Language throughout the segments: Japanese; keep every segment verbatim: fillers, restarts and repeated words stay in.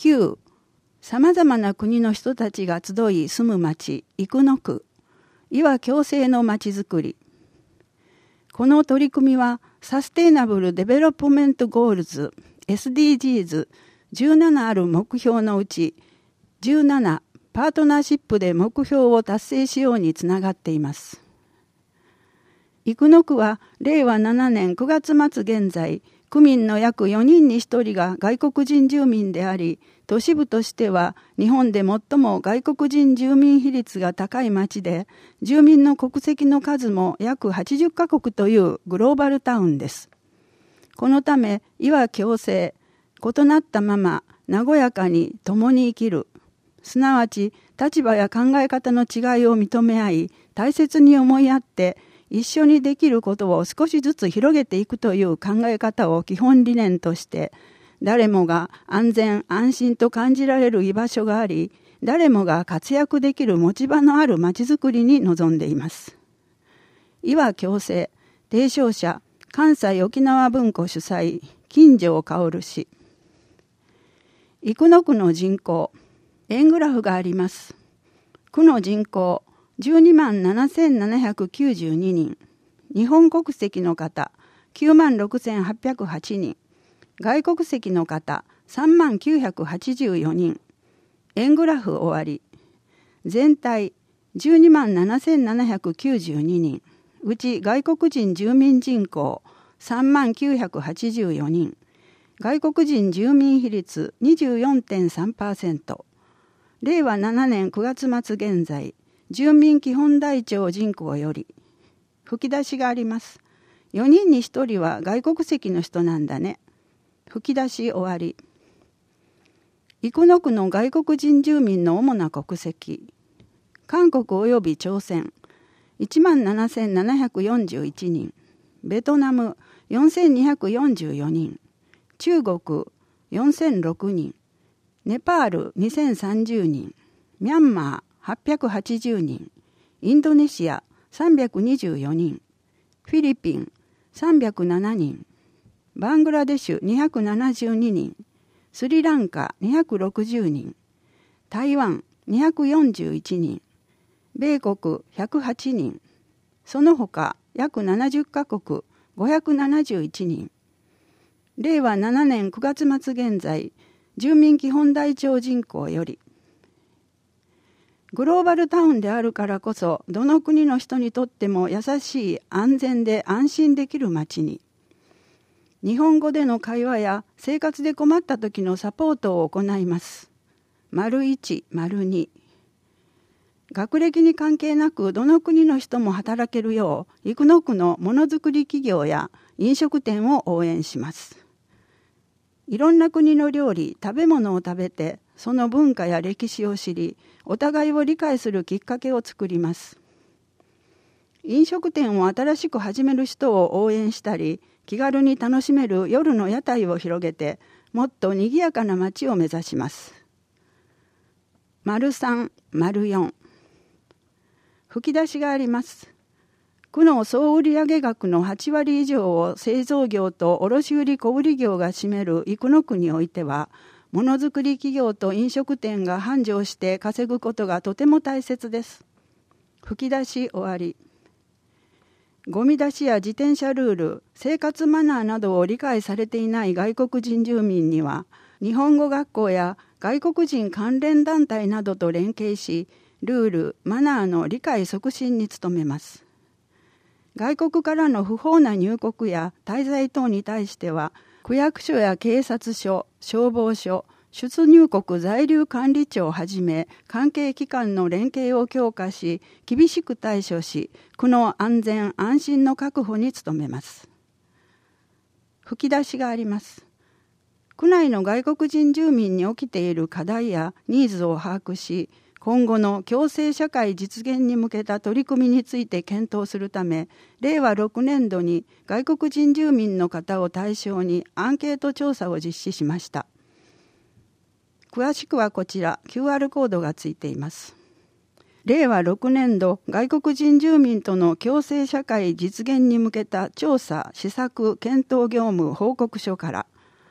きゅう、さまざまな国の人たちが集い住む町、生野区、いわ共生の町づくり。この取り組みは、サステイナブル・デベロップメント・ゴールズ、エスディージーズ、じゅうななある目標のうち、じゅうなな、パートナーシップで目標を達成しようにつながっています。生野区は、れいわななねんくがつまつ現在、区民の約よにんにひとりが外国人住民であり、都市部としては日本で最も外国人住民比率が高い町で、住民の国籍の数も約はちじゅっかこくというグローバルタウンです。このため、いわ共生、異なったまま和やかに共に生きる、すなわち立場や考え方の違いを認め合い、大切に思い合って、一緒にできることを少しずつ広げていくという考え方を基本理念として、誰もが安全安心と感じられる居場所があり、誰もが活躍できる持ち場のあるまちづくりに臨んでいます。いわ共生、提唱者、関西沖縄文庫主催、金城薫氏。生野区の人口、円グラフがあります。区の人口、じゅうにまんななせんななひゃくきゅうじゅうににん、日本国籍の方きゅうまんろくせんはっぴゃくはちにん、外国籍の方さんまんきゅうひゃくはちじゅうよにん、円グラフ終わり。全体じゅうにまんななせんななひゃくきゅうじゅうににん、うち外国人住民人口さんまんきゅうひゃくはちじゅうよにん、外国人住民比率 にじゅうよんてんさんパーセント、れいわななねんくがつまつ現在、住民基本台帳人口より、吹き出しがあります。よにんにひとりは外国籍の人なんだね。吹き出し終わり。生野区の外国人住民の主な国籍。韓国及び朝鮮、いちまんななせんななひゃくよんじゅういちにん。ベトナム、よんせんにひゃくよんじゅうよにん。中国、よんせんろくにん。ネパール、にせんさんじゅうにん。ミャンマー、はっぴゃくはちじゅうにん、インドネシアさんびゃくにじゅうよにん、フィリピンさんびゃくななにん、バングラデシュにひゃくななじゅうににん、スリランカにひゃくろくじゅうにん、台湾にひゃくよんじゅういちにん、米国ひゃくはちにん、その他約ななじゅっかこくごひゃくななじゅういちにん、れいわななねんくがつまつ現在、住民基本台帳人口より、グローバルタウンであるからこそ、どの国の人にとっても優しい、安全で安心できる街に。日本語での会話や生活で困った時のサポートを行います。丸いち、丸に。学歴に関係なくどの国の人も働けるよう、生野区のものづくり企業や飲食店を応援します。いろんな国の料理、食べ物を食べて、その文化や歴史を知り、お互いを理解するきっかけを作ります。飲食店を新しく始める人を応援したり、気軽に楽しめる夜の屋台を広げて、もっと賑やかな街を目指します。丸さん、丸よん。吹き出しがあります。区の総売上額のはちわり以上を製造業と卸売小売業が占める生野区においては、ものづくり企業と飲食店が繁盛して稼ぐことがとても大切です。吹き出し終わり。ゴミ出しや自転車ルール、生活マナーなどを理解されていない外国人住民には、日本語学校や外国人関連団体などと連携し、ルール、マナーの理解促進に努めます。外国からの不法な入国や滞在等に対しては、区役所や警察署、消防署、出入国在留管理庁をはじめ、関係機関の連携を強化し、厳しく対処し、区の安全安心の確保に努めます。吹き出しがあります。区内の外国人住民に起きている課題やニーズを把握し、今後の共生社会実現に向けた取り組みについて検討するため、れいわろくねんどに外国人住民の方を対象にアンケート調査を実施しました。詳しくはこちら キューアール コードがついています。れいわろくねんど外国人住民との共生社会実現に向けた調査、施策、検討業務報告書から、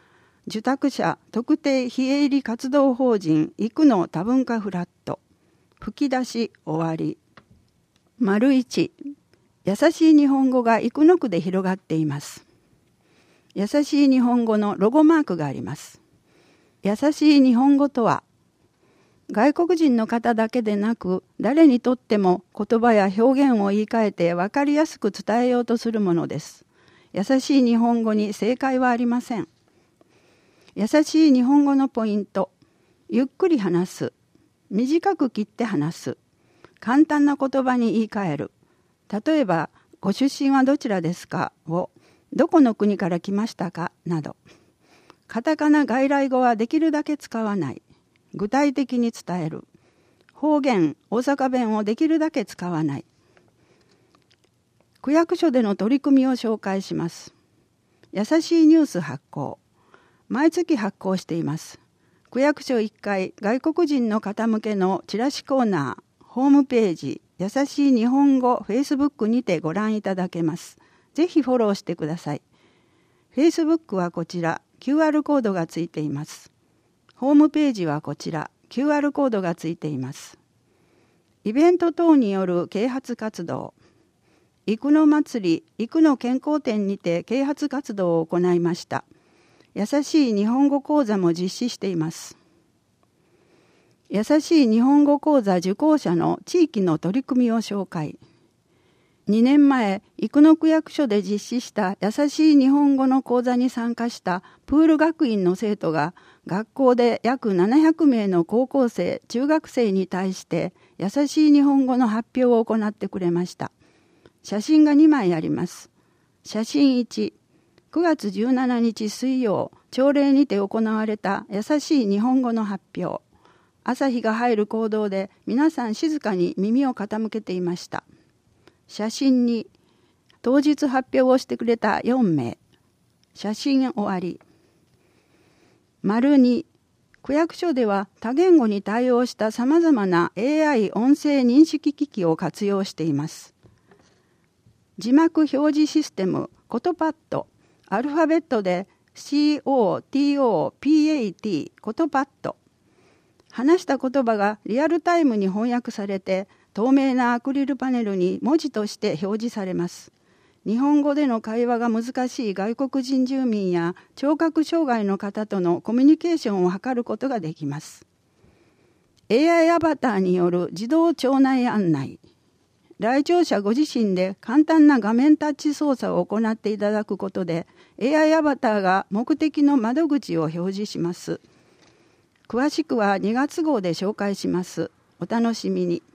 受託者特定非営利活動法人生野多文化フラット。吹き出し終わり。丸一、優しい日本語が生野区で広がっています。優しい日本語のロゴマークがあります。優しい日本語とは、外国人の方だけでなく、誰にとっても言葉や表現を言い換えて分かりやすく伝えようとするものです。優しい日本語に正解はありません。優しい日本語のポイント、ゆっくり話す、短く切って話す、簡単な言葉に言い換える。例えば、ご出身はどちらですかを、どこの国から来ましたかなど。カタカナ外来語はできるだけ使わない。具体的に伝える。方言、大阪弁をできるだけ使わない。区役所での取り組みを紹介します。優しいニュース発行。毎月発行しています。区役所いっかい外国人の方向けのチラシコーナー、ホームページ、優しい日本語、フェイスブックにてご覧いただけます。ぜひフォローしてください。フェイスブックはこちら、キューアール コードがついています。ホームページはこちら、キューアール コードがついています。イベント等による啓発活動。生野祭り、生野健康展にて啓発活動を行いました。優しい日本語講座も実施しています。優しい日本語講座受講者の地域の取り組みを紹介。にねんまえ、生野区役所で実施した優しい日本語の講座に参加したプール学院の生徒が学校で約ななひゃくめいの高校生、中学生に対して優しい日本語の発表を行ってくれました。写真がにまいあります。写真いち、くがつじゅうしちにち水曜、朝礼にて行われた優しい日本語の発表。朝日が入る講堂で皆さん静かに耳を傾けていました。写真に、当日発表をしてくれたよんめい。写真終わり。丸に、区役所では多言語に対応したさまざまな エーアイ 音声認識機器を活用しています。字幕表示システム、コトパッド、アルファベットで シーオーティーオーピーエーティー、コトパッド。話した言葉がリアルタイムに翻訳されて、透明なアクリルパネルに文字として表示されます。日本語での会話が難しい外国人住民や聴覚障害の方とのコミュニケーションを図ることができます。エーアイ アバターによる自動庁内案内。来庁者ご自身で簡単な画面タッチ操作を行っていただくことで、エーアイ アバターが目的の窓口を表示します。詳しくはにがつごうで紹介します。お楽しみに。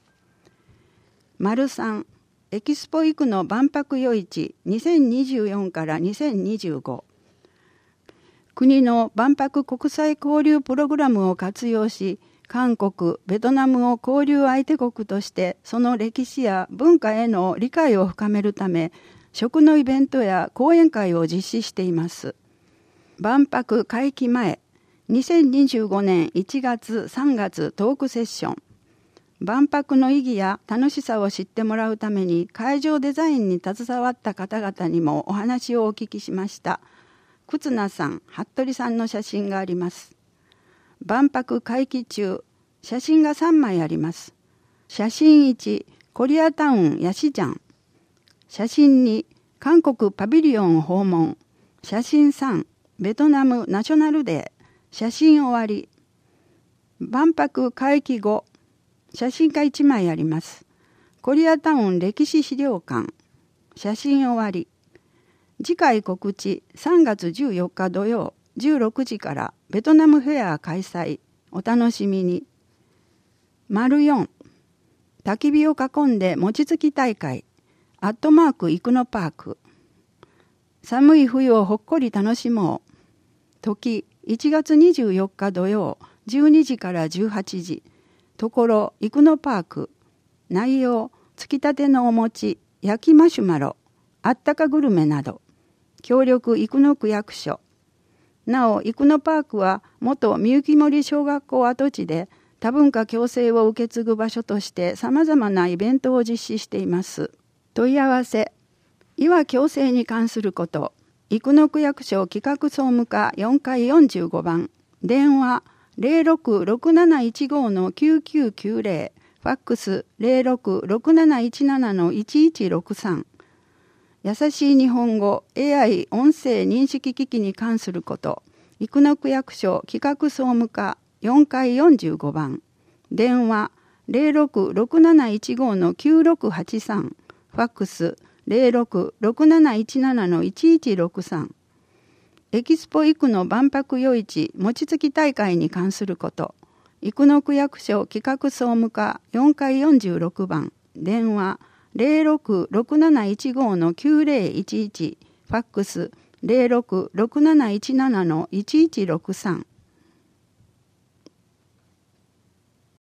丸さん、エキスポ生野万博夜市にせんにじゅうよんからにせんにじゅうご。国の万博国際交流プログラムを活用し、韓国、ベトナムを交流相手国としてその歴史や文化への理解を深めるため、食のイベントや講演会を実施しています。万博会期前、にせんにじゅうごねんいちがつさんがつトークセッション。万博の意義や楽しさを知ってもらうために会場デザインに携わった方々にもお話をお聞きしました。忽那さん、服部さんの写真があります。万博会期中、写真がさんまいあります。写真いち、コリアタウンヤシジャン。写真に、韓国パビリオン訪問。写真さん、ベトナムナショナルデー。写真終わり。万博会期後、写真がいちまいあります。コリアタウン歴史資料館。写真終わり。次回告知、さんがつじゅうよっか土曜じゅうろくじからベトナムフェア開催。お楽しみに。丸よん、焚き火を囲んで餅つき大会。アットマーク生野パーク。寒い冬をほっこり楽しもう。時、いちがつにじゅうよっか土曜じゅうにじからじゅうはちじ。ところ生野パーク。内容、つきたてのお餅、焼きマシュマロ、あったかグルメなど。協力生野区役所。なお、生野パークは元みゆき森小学校跡地で多文化共生を受け継ぐ場所として様々なイベントを実施しています。問い合わせ。岩共生に関すること。 生野区役所企画総務課よんかいよんじゅうごばん、電話 ゼロろくろくなないちごのきゅうきゅうきゅうゼロ、ファックス ゼロろくろくなないちななのいちいちろくさん。優しい日本語 エーアイ 音声認識機器に関すること、生野区役所企画総務課よんかいよんじゅうごばん、電話 ゼロろくろくなないちごのきゅうろくはちさん、ファックス ゼロろくろくなないちななのいちいちろくさん。エキスポ生野万博夜市餅つき大会に関すること、生野区役所企画総務課よんかいよんじゅうろくばん、電話 ゼロろくろくなないちごのきゅうゼロいちいち、ファックス ゼロろくろくなないちななのいちいちろくさん。